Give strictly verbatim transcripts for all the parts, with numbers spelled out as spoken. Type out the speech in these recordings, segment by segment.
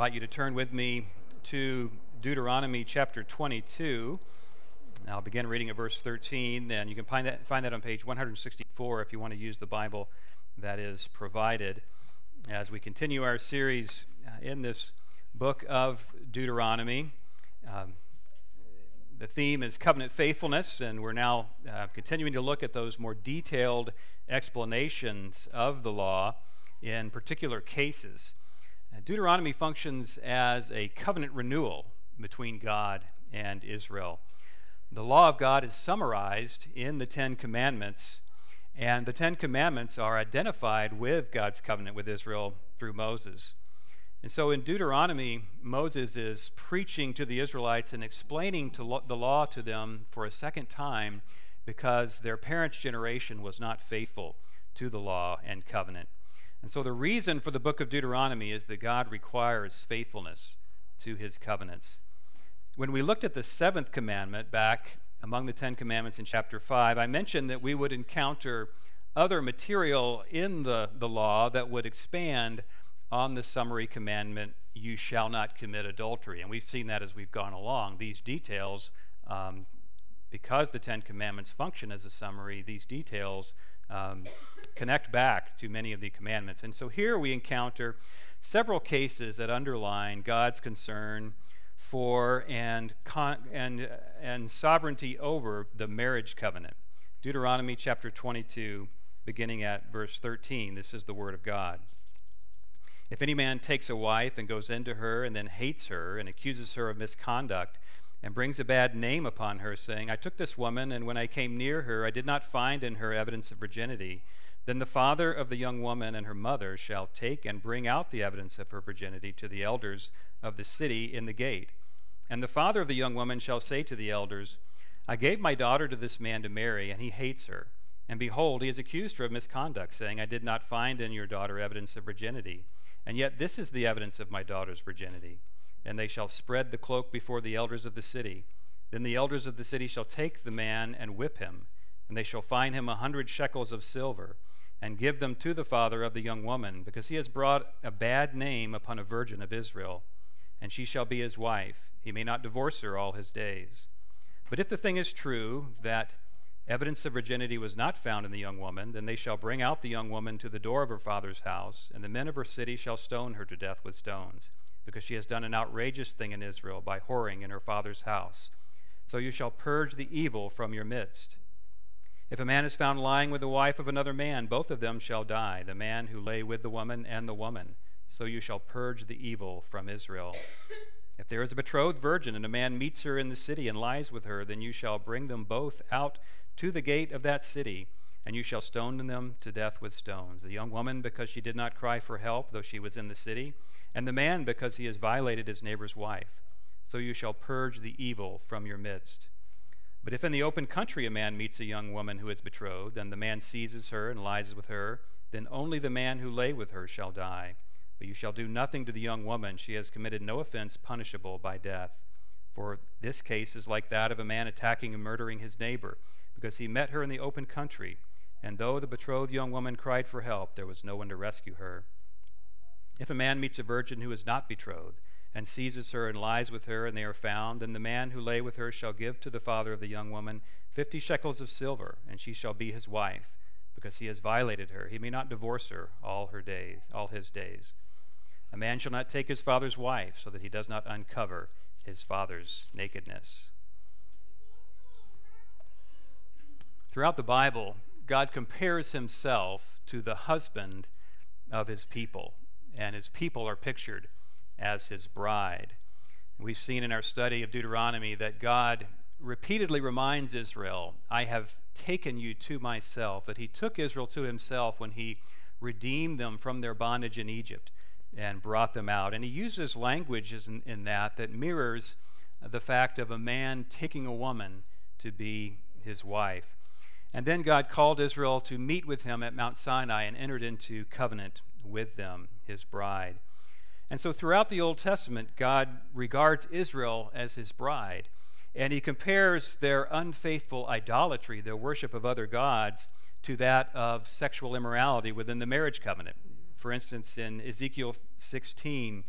invite you to turn with me to Deuteronomy chapter twenty-two. I'll begin reading at verse thirteen, and you can find that, find that on page one sixty-four if you want to use the Bible that is provided. As we continue our series in this book of Deuteronomy, um, the theme is covenant faithfulness, and we're now uh, continuing to look at those more detailed explanations of the law in particular cases. Uh, Deuteronomy functions as a covenant renewal between God and Israel. The law of God is summarized in the Ten Commandments, and the Ten Commandments are identified with God's covenant with Israel through Moses. And so in Deuteronomy, Moses is preaching to the Israelites and explaining to lo- the law to them for a second time because their parents' generation was not faithful to the law and covenant. And so the reason for the book of Deuteronomy is that God requires faithfulness to his covenants. When we looked at the seventh commandment back among the Ten Commandments in chapter five, I mentioned that we would encounter other material in the, the law that would expand on the summary commandment, you shall not commit adultery. And we've seen that as we've gone along. These details, um, because the Ten Commandments function as a summary, these details um, connect back to many of the commandments. And so here we encounter several cases that underline God's concern for and con- and and sovereignty over the marriage covenant. Deuteronomy chapter twenty-two, beginning at verse thirteen. This is the word of God. If any man takes a wife and goes into her and then hates her and accuses her of misconduct and brings a bad name upon her, saying, I took this woman, and when I came near her, I did not find in her evidence of virginity, then the father of the young woman and her mother shall take and bring out the evidence of her virginity to the elders of the city in the gate. And the father of the young woman shall say to the elders, I gave my daughter to this man to marry, and he hates her. And behold, he has accused her of misconduct, saying, I did not find in your daughter evidence of virginity. And yet this is the evidence of my daughter's virginity. And they shall spread the cloak before the elders of the city. Then the elders of the city shall take the man and whip him. And they shall fine him a hundred shekels of silver, and give them to the father of the young woman, because he has brought a bad name upon a virgin of Israel. And she shall be his wife. He may not divorce her all his days. But if the thing is true, that evidence of virginity was not found in the young woman, then they shall bring out the young woman to the door of her father's house, and the men of her city shall stone her to death with stones, because she has done an outrageous thing in Israel by whoring in her father's house. So you shall purge the evil from your midst. If a man is found lying with the wife of another man, both of them shall die, the man who lay with the woman and the woman. So you shall purge the evil from Israel. If there is a betrothed virgin, and a man meets her in the city and lies with her, then you shall bring them both out to the gate of that city, and you shall stone them to death with stones. The young woman, because she did not cry for help, though she was in the city, and the man, because he has violated his neighbor's wife. So you shall purge the evil from your midst. But if in the open country a man meets a young woman who is betrothed, and the man seizes her and lies with her, then only the man who lay with her shall die. But you shall do nothing to the young woman. She has committed no offense punishable by death. For this case is like that of a man attacking and murdering his neighbor, because he met her in the open country, and though the betrothed young woman cried for help, there was no one to rescue her. If a man meets a virgin who is not betrothed, and seizes her and lies with her, and they are found, then the man who lay with her shall give to the father of the young woman fifty shekels of silver, and she shall be his wife, because he has violated her. He may not divorce her all her days, all his days. A man shall not take his father's wife, so that he does not uncover his father's nakedness. Throughout the Bible, God compares himself to the husband of his people, and his people are pictured as his bride. We've seen in our study of Deuteronomy that God repeatedly reminds Israel, I have taken you to myself, that he took Israel to himself when he redeemed them from their bondage in Egypt and brought them out. And he uses language in, in that that mirrors the fact of a man taking a woman to be his wife. And then God called Israel to meet with him at Mount Sinai and entered into covenant with them, his bride. And so throughout the Old Testament, God regards Israel as his bride, and he compares their unfaithful idolatry, their worship of other gods, to that of sexual immorality within the marriage covenant. For instance, in Ezekiel sixteen,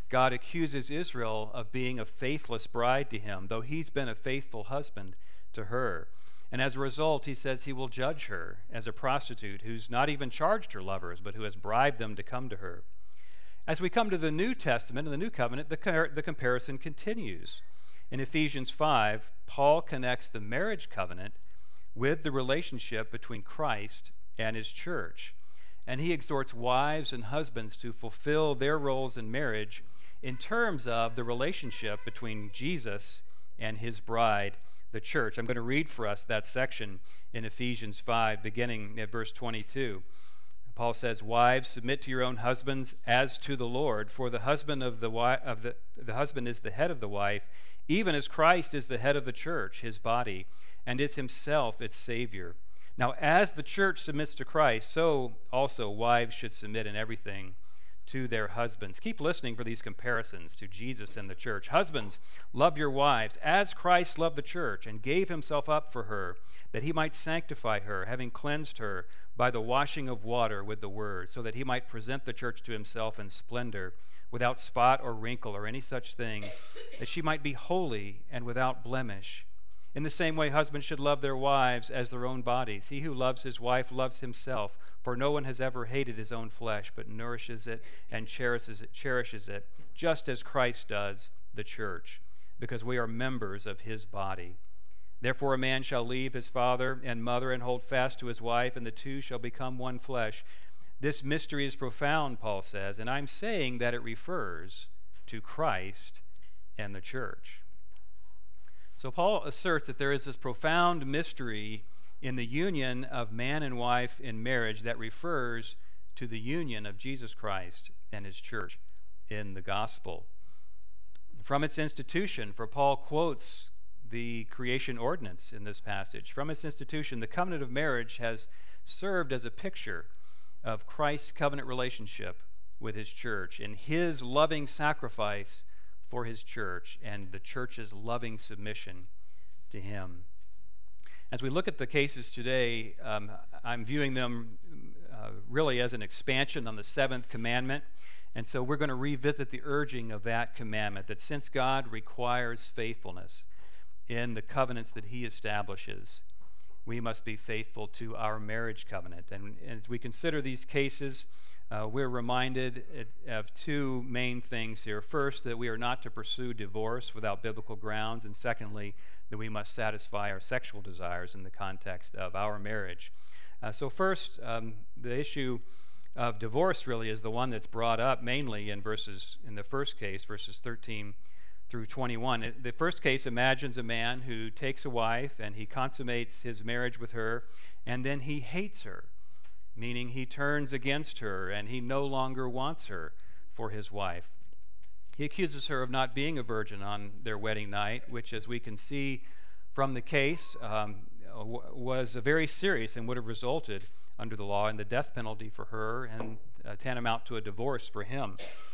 God accuses Israel of being a faithless bride to him, though he's been a faithful husband to her. And as a result, he says he will judge her as a prostitute who's not even charged her lovers, but who has bribed them to come to her. As we come to the New Testament and the New Covenant, the, car- the comparison continues. In Ephesians five, Paul connects the marriage covenant with the relationship between Christ and his church. And he exhorts wives and husbands to fulfill their roles in marriage in terms of the relationship between Jesus and his bride, the church. I'm going to read for us that section in Ephesians five, beginning at verse twenty-two. Paul says, "Wives, submit to your own husbands as to the Lord, for the husband of the wi- of the the husband is the head of the wife, even as Christ is the head of the church, his body, and is himself its Savior. Now, as the church submits to Christ, so also wives should submit in everything to their husbands." Keep listening for these comparisons to Jesus and the church. "Husbands, love your wives as Christ loved the church and gave himself up for her, that he might sanctify her, having cleansed her by the washing of water with the word, so that he might present the church to himself in splendor, without spot or wrinkle or any such thing, that she might be holy and without blemish. In the same way, husbands should love their wives as their own bodies. He who loves his wife loves himself, for no one has ever hated his own flesh, but nourishes it and cherishes it, cherishes it, just as Christ does the church, because we are members of his body. Therefore a man shall leave his father and mother and hold fast to his wife, and the two shall become one flesh. This mystery is profound," Paul says, "and I'm saying that it refers to Christ and the church." So Paul asserts that there is this profound mystery in the union of man and wife in marriage that refers to the union of Jesus Christ and his church in the gospel. From its institution, for Paul quotes the creation ordinance in this passage, from its institution, the covenant of marriage has served as a picture of Christ's covenant relationship with his church and his loving sacrifice for his church and the church's loving submission to him. As we look at the cases today, um, I'm viewing them uh, really as an expansion on the seventh commandment. And so we're going to revisit the urging of that commandment, that since God requires faithfulness in the covenants that he establishes, we must be faithful to our marriage covenant. And, and as we consider these cases, uh, we're reminded of two main things here. First, that we are not to pursue divorce without biblical grounds, and secondly, that we must satisfy our sexual desires in the context of our marriage. Uh, so first, um, the issue of divorce really is the one that's brought up mainly in verses, in the first case, verses thirteen through twenty-one. The first case imagines a man who takes a wife and he consummates his marriage with her, and then he hates her, meaning he turns against her and he no longer wants her for his wife. He accuses her of not being a virgin on their wedding night, which, as we can see from the case, um, w- was very serious and would have resulted under the law in the death penalty for her and uh, tantamount to a divorce for him.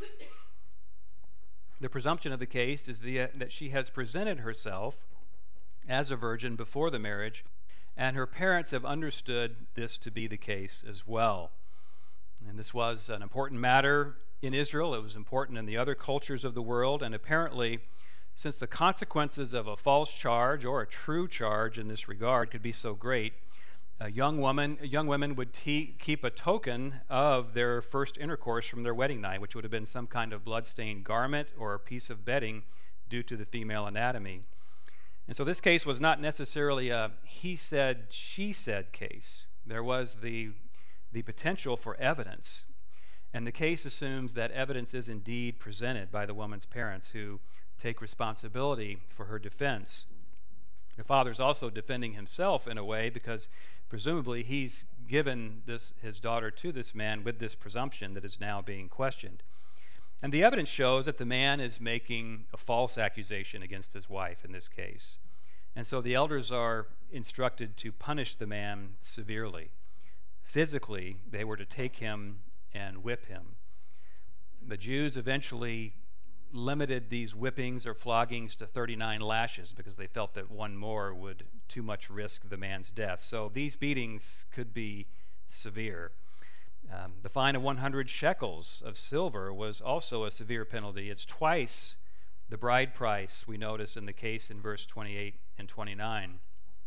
The presumption of the case is the, uh, that she has presented herself as a virgin before the marriage, and her parents have understood this to be the case as well. And this was an important matter in Israel. It was important in the other cultures of the world, and apparently, since the consequences of a false charge or a true charge in this regard could be so great, a young woman, young women would te- keep a token of their first intercourse from their wedding night, which would have been some kind of blood-stained garment or a piece of bedding due to the female anatomy. And so this case was not necessarily a he said, she said case. There was the, the potential for evidence. And the case assumes that evidence is indeed presented by the woman's parents, who take responsibility for her defense. The father's also defending himself in a way, because presumably he's given this his daughter to this man with this presumption that is now being questioned. And the evidence shows that the man is making a false accusation against his wife in this case. And so the elders are instructed to punish the man severely. Physically, they were to take him and whip him. The Jews eventually limited these whippings or floggings to thirty-nine lashes because they felt that one more would too much risk the man's death. So these beatings could be severe. Um, the fine of one hundred shekels of silver was also a severe penalty. It's twice the bride price we notice in the case in verse twenty-eight and twenty-nine.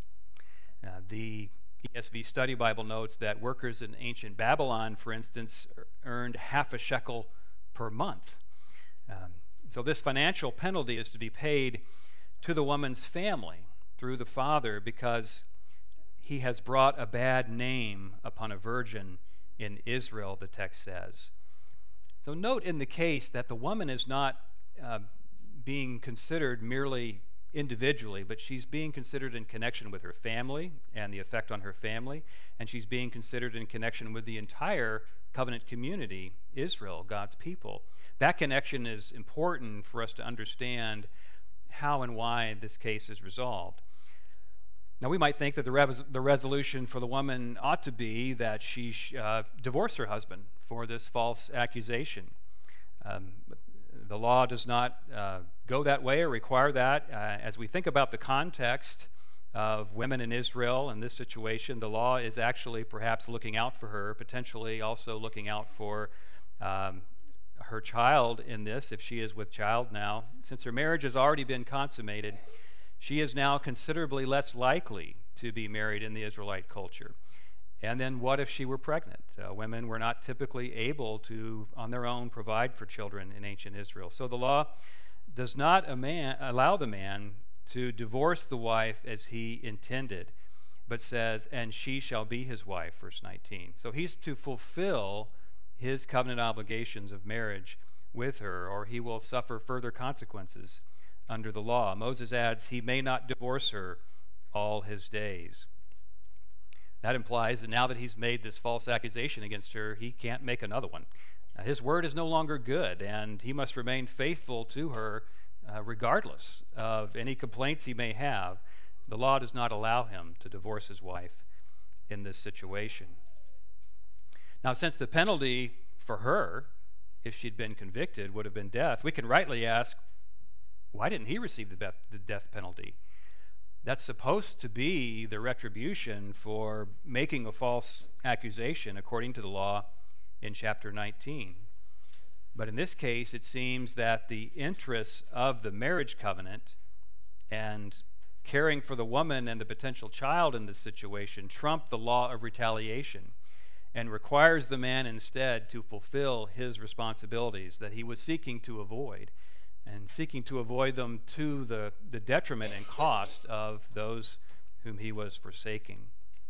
Uh, the E S V Study Bible notes that workers in ancient Babylon, for instance, earned half a shekel per month. Um, so this financial penalty is to be paid to the woman's family through the father because he has brought a bad name upon a virgin in Israel, the text says. So note in the case that the woman is not uh, being considered merely individually, but she's being considered in connection with her family and the effect on her family, and she's being considered in connection with the entire covenant community, Israel, God's people. That connection is important for us to understand how and why this case is resolved. Now, we might think that the, res- the resolution for the woman ought to be that she sh- uh, divorce her husband for this false accusation. Um, the law does not uh, go that way or require that. Uh, as we think about the context of women in Israel in this situation, the law is actually perhaps looking out for her, potentially also looking out for um, her child in this, if she is with child now. Since her marriage has already been consummated, she is now considerably less likely to be married in the Israelite culture. And then what if she were pregnant? Uh, women were not typically able to, on their own, provide for children in ancient Israel. So the law does not a man, allow the man to divorce the wife as he intended, but says, and she shall be his wife, verse nineteen. So he's to fulfill his covenant obligations of marriage with her, or he will suffer further consequences under the law. Moses adds, he may not divorce her all his days. That implies that now that he's made this false accusation against her, he can't make another one. Uh, his word is no longer good, and he must remain faithful to her uh, regardless of any complaints he may have. The law does not allow him to divorce his wife in this situation. Now, since the penalty for her, if she'd been convicted, would have been death, we can rightly ask, why didn't he receive the death, the death penalty? That's supposed to be the retribution for making a false accusation according to the law in chapter nineteen. But in this case, it seems that the interests of the marriage covenant and caring for the woman and the potential child in this situation trump the law of retaliation and requires the man instead to fulfill his responsibilities that he was seeking to avoid, and seeking to avoid them to the, the detriment and cost of those whom he was forsaking.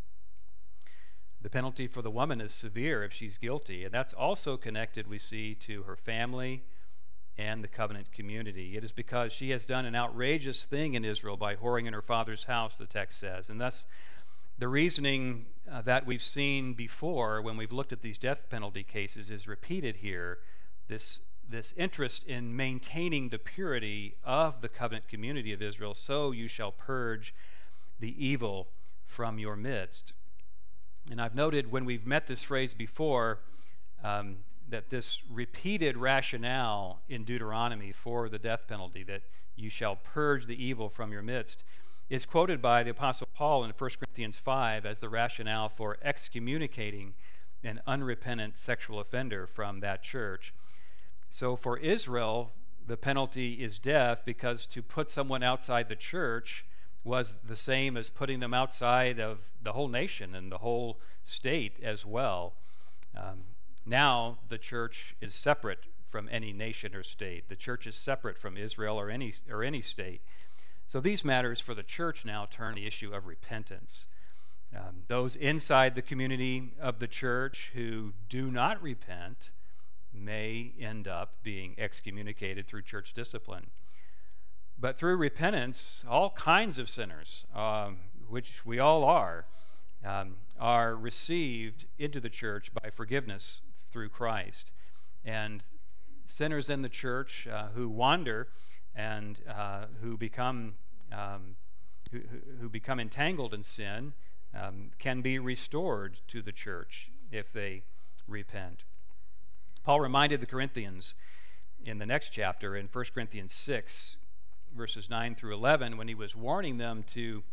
The penalty for the woman is severe if she's guilty, and that's also connected, we see, to her family and the covenant community. It is because she has done an outrageous thing in Israel by whoring in her father's house, the text says, and thus the reasoning uh, that we've seen before when we've looked at these death penalty cases is repeated here. This This interest in maintaining the purity of the covenant community of Israel, so you shall purge the evil from your midst. And I've noted when we've met this phrase before um, that this repeated rationale in Deuteronomy for the death penalty, that you shall purge the evil from your midst, is quoted by the Apostle Paul in First Corinthians five as the rationale for excommunicating an unrepentant sexual offender from that church. So for Israel, the penalty is death because to put someone outside the church was the same as putting them outside of the whole nation and the whole state as well. Um, now the church is separate from any nation or state. The church is separate from Israel or any or any state. So these matters for the church now turn the issue of repentance. Um, those inside the community of the church who do not repent may end up being excommunicated through church discipline. But through repentance, all kinds of sinners, um, which we all are, um, are received into the church by forgiveness through Christ. And sinners in the church uh, who wander and uh, who become um, who, who become entangled in sin um, can be restored to the church if they repent. Paul reminded the Corinthians in the next chapter, in First Corinthians six, verses nine through eleven, when he was warning them to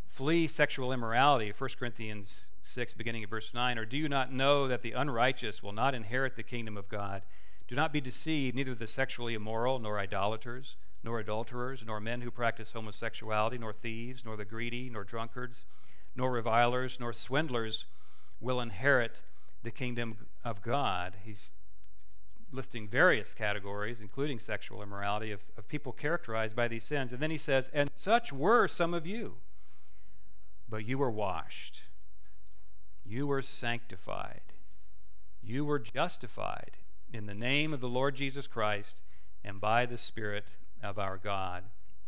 flee sexual immorality, First Corinthians six, beginning at verse nine, or do you not know that the unrighteous will not inherit the kingdom of God? Do not be deceived, neither the sexually immoral, nor idolaters, nor adulterers, nor men who practice homosexuality, nor thieves, nor the greedy, nor drunkards, nor revilers, nor swindlers will inherit the kingdom of God. He's listing various categories, including sexual immorality, of, of people characterized by these sins. And then he says, and such were some of you, but you were washed, you were sanctified, you were justified in the name of the Lord Jesus Christ and by the Spirit of our God.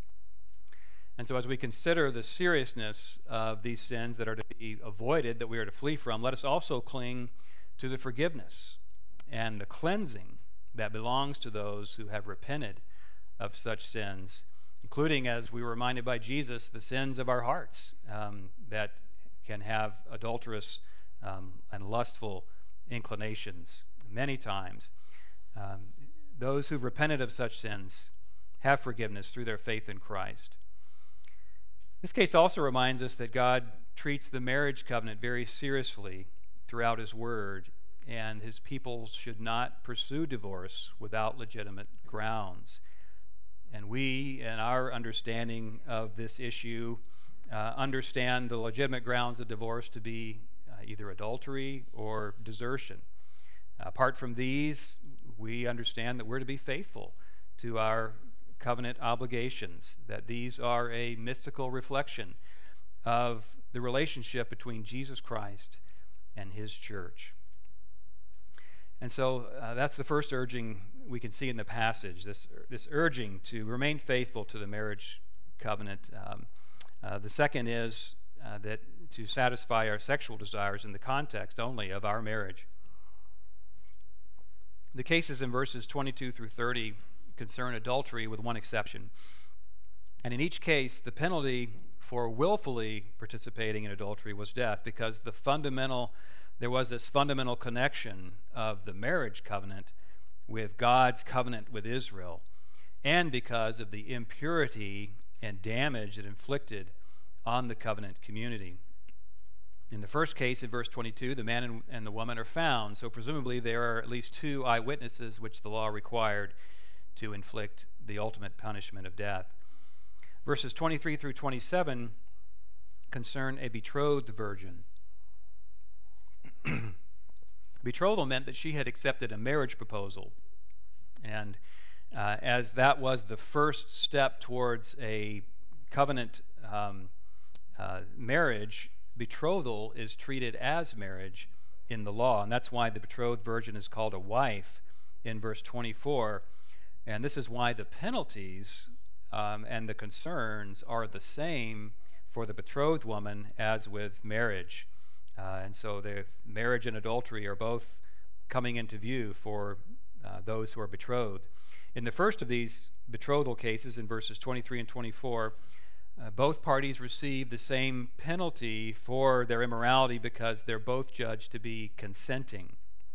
And so as we consider the seriousness of these sins that are to be avoided, that we are to flee from, let us also cling to the forgiveness and the cleansing that belongs to those who have repented of such sins, including, as we were reminded by Jesus, the sins of our hearts um, that can have adulterous um, and lustful inclinations many times. Um, those who've repented of such sins have forgiveness through their faith in Christ. This case also reminds us that God treats the marriage covenant very seriously throughout his word, and his people should not pursue divorce without legitimate grounds. And we, in our understanding of this issue, uh, understand the legitimate grounds of divorce to be uh, either adultery or desertion. Apart from these, we understand that we're to be faithful to our covenant obligations, that these are a mystical reflection of the relationship between Jesus Christ and his church. And so uh, that's the first urging we can see in the passage, this, this urging to remain faithful to the marriage covenant. Um, uh, the second is uh, that to satisfy our sexual desires in the context only of our marriage. The cases in verses twenty-two through thirty concern adultery with one exception. And in each case, the penalty for willfully participating in adultery was death, because the fundamental, there was this fundamental connection of the marriage covenant with God's covenant with Israel, and because of the impurity and damage it inflicted on the covenant community. In the first case, in verse twenty-two, the man and, and the woman are found, so presumably there are at least two eyewitnesses which the law required to inflict the ultimate punishment of death. Verses twenty-three through twenty-seven concern a betrothed virgin. Betrothal meant that she had accepted a marriage proposal, and uh, as that was the first step towards a covenant um, uh, marriage, betrothal is treated as marriage in the law, and that's why the betrothed virgin is called a wife in verse twenty-four. And this is why the penalties um, and the concerns are the same for the betrothed woman as with marriage. Uh, and so the marriage and adultery are both coming into view for uh, those who are betrothed. In the first of these betrothal cases, in verses twenty-three and twenty-four, uh, both parties receive the same penalty for their immorality because they're both judged to be consenting.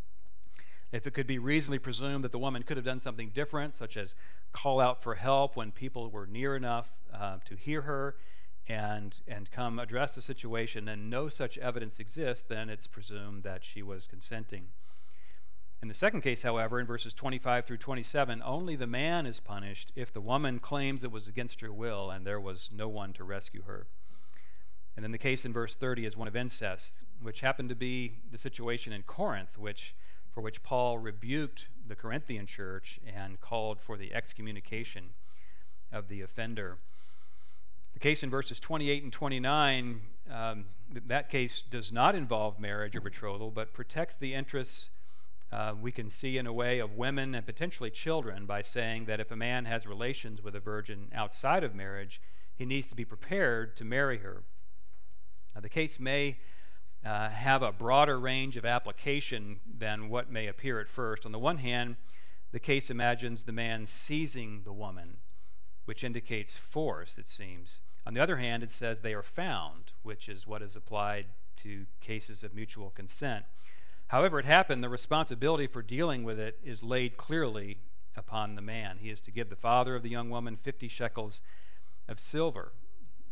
If it could be reasonably presumed that the woman could have done something different, such as call out for help when people were near enough uh, to hear her and and come address the situation, and no such evidence exists, then it's presumed that she was consenting. In the second case, however, in verses twenty-five through twenty-seven, only the man is punished if the woman claims it was against her will and there was no one to rescue her. And then the case in verse thirty is one of incest, which happened to be the situation in Corinth, which for which Paul rebuked the Corinthian church and called for the excommunication of the offender. The case in verses twenty-eight and twenty-nine, um, that case does not involve marriage or betrothal, but protects the interests, uh, we can see in a way, of women and potentially children by saying that if a man has relations with a virgin outside of marriage, he needs to be prepared to marry her. Now, the case may uh, have a broader range of application than what may appear at first. On the one hand, the case imagines the man seizing the woman, which indicates force, it seems. On the other hand, it says they are found, which is what is applied to cases of mutual consent. However it happened, the responsibility for dealing with it is laid clearly upon the man. He is to give the father of the young woman fifty shekels of silver.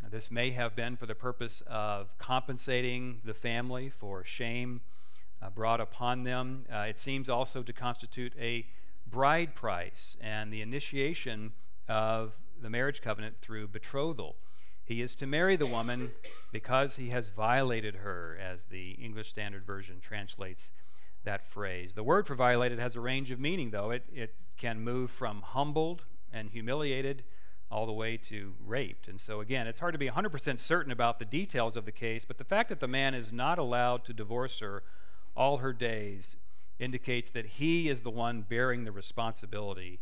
This may have been for the purpose of compensating the family for shame uh, brought upon them. Uh, it seems also to constitute a bride price and the initiation of the marriage covenant through betrothal. He is to marry the woman because he has violated her, as the English Standard Version translates that phrase. The word for violated has a range of meaning, though. It, it can move from humbled and humiliated all the way to raped. And so, again, it's hard to be one hundred percent certain about the details of the case, but the fact that the man is not allowed to divorce her all her days indicates that he is the one bearing the responsibility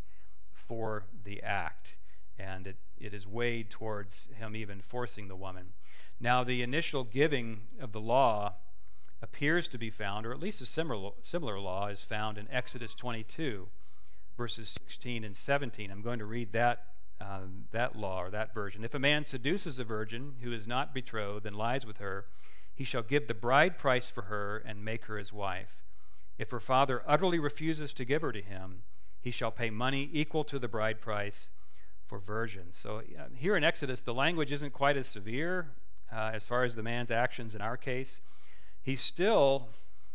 for the act. And it, it is weighed towards him even forcing the woman. Now, the initial giving of the law appears to be found, or at least a similar, similar law is found in Exodus twenty-two, verses sixteen and seventeen. I'm going to read that, um, that law, or that version. If a man seduces a virgin who is not betrothed and lies with her, he shall give the bride price for her and make her his wife. If her father utterly refuses to give her to him, he shall pay money equal to the bride price for virgins. So uh, here in Exodus, the language isn't quite as severe uh, as far as the man's actions in our case. He's still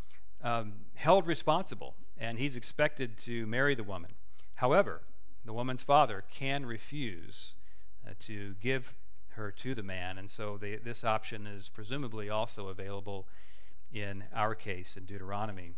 um, held responsible, and he's expected to marry the woman. However, the woman's father can refuse uh, to give her to the man, and so the, this option is presumably also available in our case in Deuteronomy.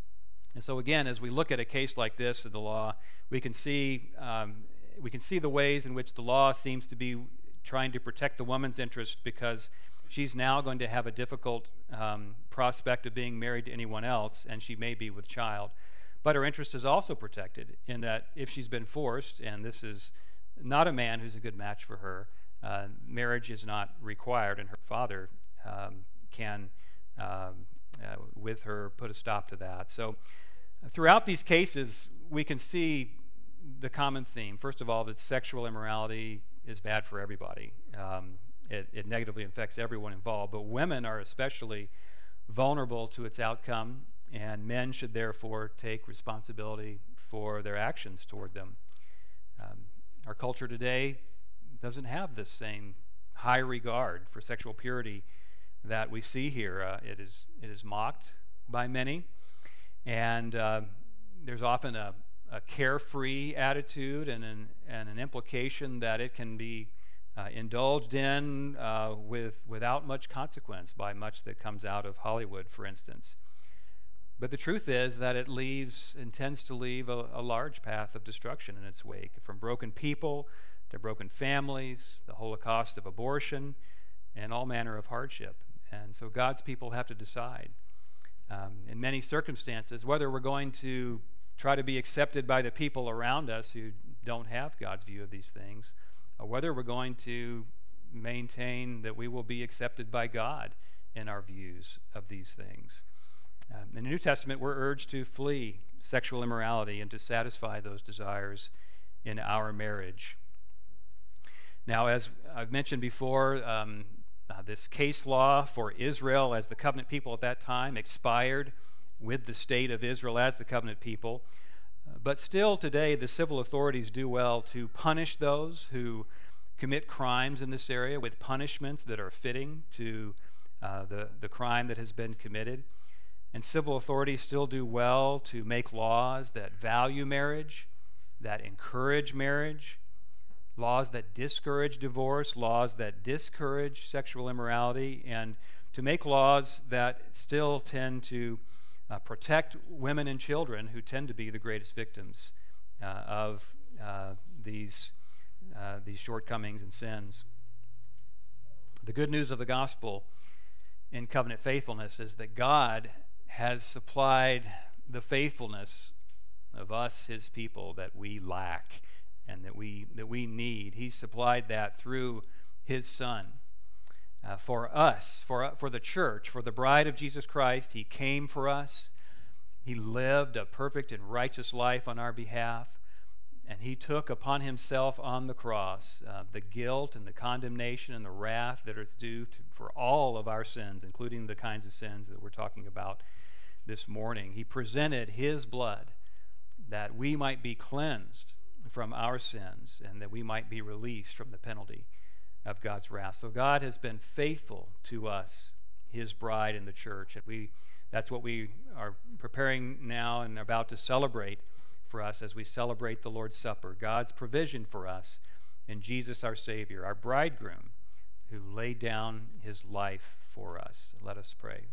And so again, as we look at a case like this in the law, we can see um, we can see the ways in which the law seems to be trying to protect the woman's interest, because she's now going to have a difficult um, prospect of being married to anyone else, and she may be with child. But her interest is also protected in that if she's been forced, and this is not a man who's a good match for her, uh, marriage is not required, and her father um, can, um, uh, with her, put a stop to that. So throughout these cases, we can see the common theme. First of all, that sexual immorality is bad for everybody. Um, it, it negatively affects everyone involved, but women are especially vulnerable to its outcome, and men should therefore take responsibility for their actions toward them. Um, our culture today doesn't have this same high regard for sexual purity that we see here. Uh, it is it is mocked by many, and uh, there's often a a carefree attitude and an, and an implication that it can be uh, indulged in uh, with, without much consequence by much that comes out of Hollywood, for instance. But the truth is that it leaves and tends to leave a, a large path of destruction in its wake, from broken people to broken families, the Holocaust of abortion, and all manner of hardship. And so God's people have to decide um, in many circumstances whether we're going to try to be accepted by the people around us who don't have God's view of these things, or whether we're going to maintain that we will be accepted by God in our views of these things. Um, in the New Testament, we're urged to flee sexual immorality and to satisfy those desires in our marriage. Now, as I've mentioned before, um, uh, this case law for Israel as the covenant people at that time expired with the state of Israel as the covenant people. Uh, but still today, the civil authorities do well to punish those who commit crimes in this area with punishments that are fitting to uh, the, the crime that has been committed. And civil authorities still do well to make laws that value marriage, that encourage marriage, laws that discourage divorce, laws that discourage sexual immorality, and to make laws that still tend to Uh, protect women and children who tend to be the greatest victims uh, of uh, these, uh, these shortcomings and sins. The good news of the gospel in covenant faithfulness is that God has supplied the faithfulness of us, his people, that we lack and that we, that we need. He's supplied that through his Son. Uh, for us, for, for the church, for the bride of Jesus Christ, he came for us. He lived a perfect and righteous life on our behalf, and he took upon himself on the cross uh, the guilt and the condemnation and the wrath that is due to, for all of our sins, including the kinds of sins that we're talking about this morning. He presented his blood that we might be cleansed from our sins and that we might be released from the penalty of God's wrath. So God has been faithful to us, his bride in the church. And we that's what we are preparing now and about to celebrate for us as we celebrate the Lord's Supper. God's provision for us in Jesus our Savior, our bridegroom, who laid down his life for us. Let us pray.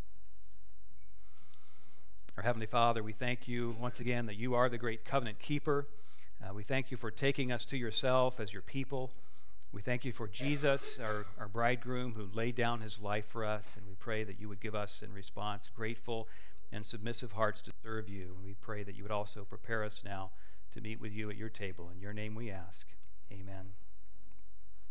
Our Heavenly Father, we thank you once again that you are the great covenant keeper. Uh, we thank you for taking us to yourself as your people. We thank you for Jesus, our, our bridegroom, who laid down his life for us, and we pray that you would give us, in response, grateful and submissive hearts to serve you. And we pray that you would also prepare us now to meet with you at your table. In your name we ask. Amen.